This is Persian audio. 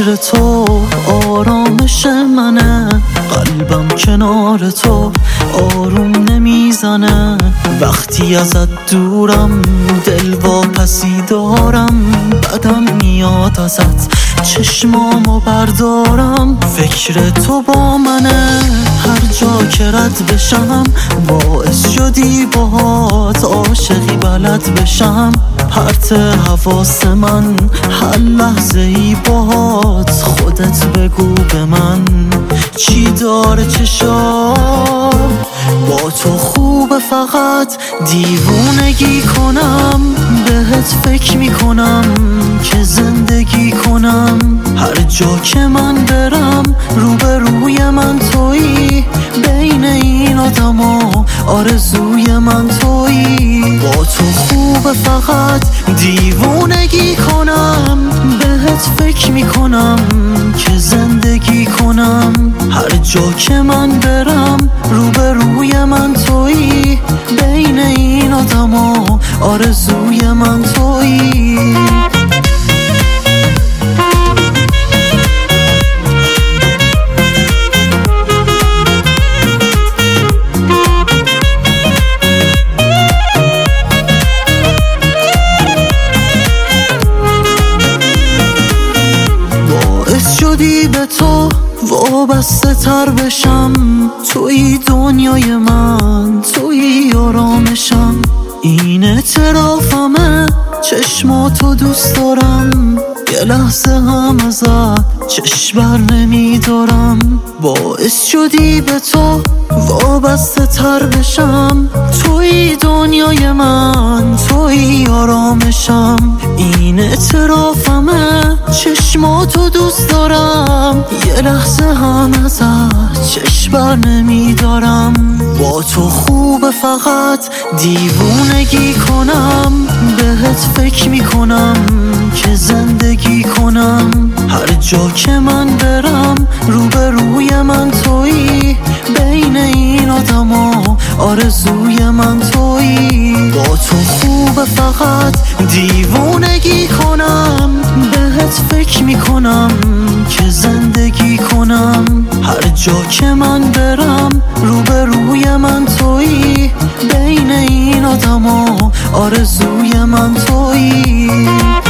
فکر تو آرامش منه، قلبم کنار تو آروم نمیزنه. وقتی ازت دورم دل واپسی دارم، بدم میاد ازت چشمامو بردارم. فکر تو با منه، هر جا که رد بشم باعث شدی باهات عاشقی بلد بشم. پرت حواس من هر لحظه ای باهات، خودت بگو به من چی داره چشام. با تو خوبه فقط دیوونگی کنم، بهت فکر میکنم که زندگی کنم. هر جا که من برم روبروی من تویی، بین این آدما آرزوی من تویی. با تو خوبه فقط دیوونگی کنم، بهت فکر میکنم که زندگی کنم. هر جا که من برم روبروی من تویی، بین این آدما آرزوی من تویی. شدی به تو وابسته تر بشم، توی دنیای من، توی آرامشم. این اعترافمه چشماتو دوست دارم، یه لحظه هم ازت چشم بر نمیدارم. باعث شدی به تو وابسته تر بشم، توی دنیای من، توی آرامشم. این اعترافمه چشماتو دوست دارم، یه لحظه هم ازت چشم بر نمیدارم. با تو خوبه فقط دیوونگی کنم، بهت فکر میکنم که زندگی کنم. هر جا که من برم روبروی من تویی، بین این آدما آرزوی من تویی. با تو خوبه فقط دیوونگی کنم، بهت فکر میکنم که زندگی کنم. هر جا که من برم روبروی من تویی، بین این آدما آرزوی من تویی.